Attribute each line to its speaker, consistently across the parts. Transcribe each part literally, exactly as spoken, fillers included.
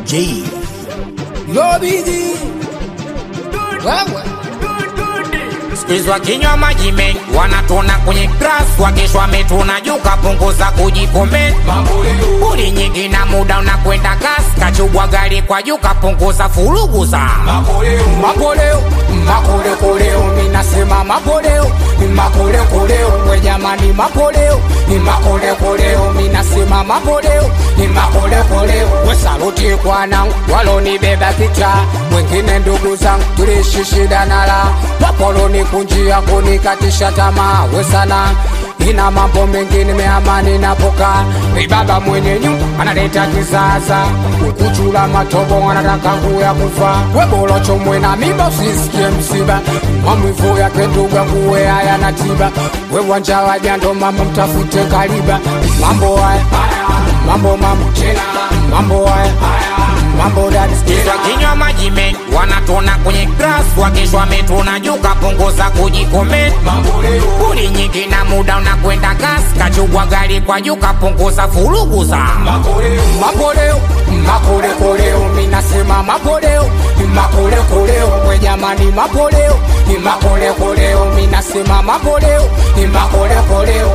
Speaker 1: J.
Speaker 2: Yo Biggie. Wewe.
Speaker 3: Skizwa kinywa maji mengi wanatona kwenye grass, wakishwa metuna juu kapunguza kujikomenti. Uli nyingi na muda unakwenda kasi, kachubwa gari kwa juu kapunguza furuguza.
Speaker 2: Makoleo, makoleo, makoleo koleo, minasema makoleo, makoleo koleo, we jamani makoleo, makoleo koleo, minasema makoleo, makoleo koleo. We saluti kwa nangu, waloni beba kicha, wengine ndugu zangu, tulishi shida nala, wapoloni kunjia kunikatisha tamaa, we sana ina mambo mengine meamani napoka. Baba mwenye nyumba analeta kisasa, ukuchula matobo anataka kuya kufa. We bolo chomwe na miba usisikie msiba, mamwifu yake nduga kuwe haya na tiba. We wanja wajando mama mtafute kaliba. Mambo haya, mambo mambo chena, mambo haya, mambo dadi.
Speaker 3: Skizwa kinywa maji mengi wanatona kwenye grass, wakishwa metuna juu kapunguza kujikomenti. Uli nyingi na muda unakwenda kasi, kachubwa gari kwa juu kapunguza furuguza.
Speaker 2: Makoleo, makoleo, makoleo koleo, minasema makoleo, makoleo koleo, we jamani makoleo, makoleo koleo, minasema makoleo, makoleo koleo.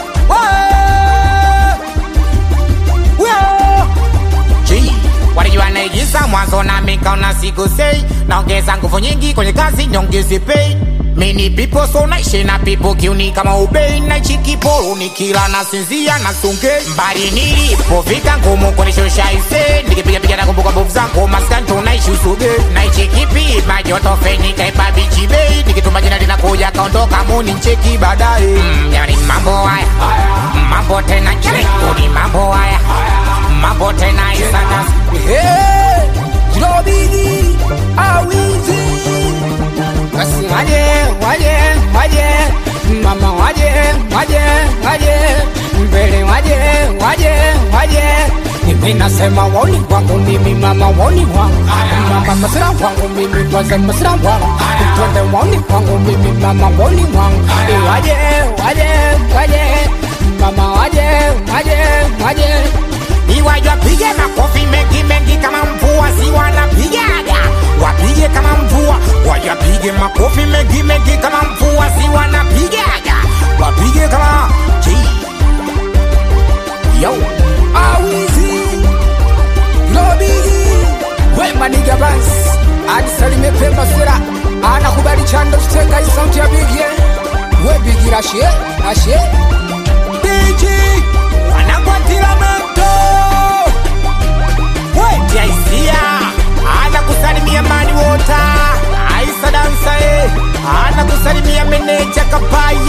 Speaker 3: J. Walijua naigiza mwanzo na mikaona siku sei, naongeza nguvu nyingi kwenye kazi nyongezi pay. Many people so naishi na people kiuni kama ubei, na chiki polo nikila na sinzia na sunge. Mbali nilipofika ngumu kwenye shosha ise, nikipiga piga na kumbuka mbovu zangu maskanto naishi usuge. Na ichiki pima joto feni kaipa bichi bei, nikituma jina lina kuja kaondoka muni ncheki badae. Mm, yani mambo haya, mambo tena cheki, mambo haya, mambo tena isana.
Speaker 2: Hey, Yo Biggie, awizi. Basi waje, waje, waje, mama waje, waje, waje, mbele waje, waje, waje. Mimi nasema woni wangu mimi mama woni wangu, mama masira wangu mimi kwanza masira wangu, twende woni wangu mimi mama woni wangu. Waje, waje, waje, mama waje, waje, waje.
Speaker 3: Iwajwa pige makofi mengi mengi kama mvua, si wanapigaga wapige kama mvua. Wajwa pige makofi mengi mengi kama mvua, si wanapigaga wapige kama J. Yo
Speaker 2: Awizi, Yo Biggie, we maniga bans, adi salime pemba sera, anakubali chando steka isauti ya Biggie. We Biggie rashe, rashe D J
Speaker 3: wanakwatila mento. We Jaisia ana kusalimia mani wota, Aisa dansa e ana kusalimia meneja kapaya.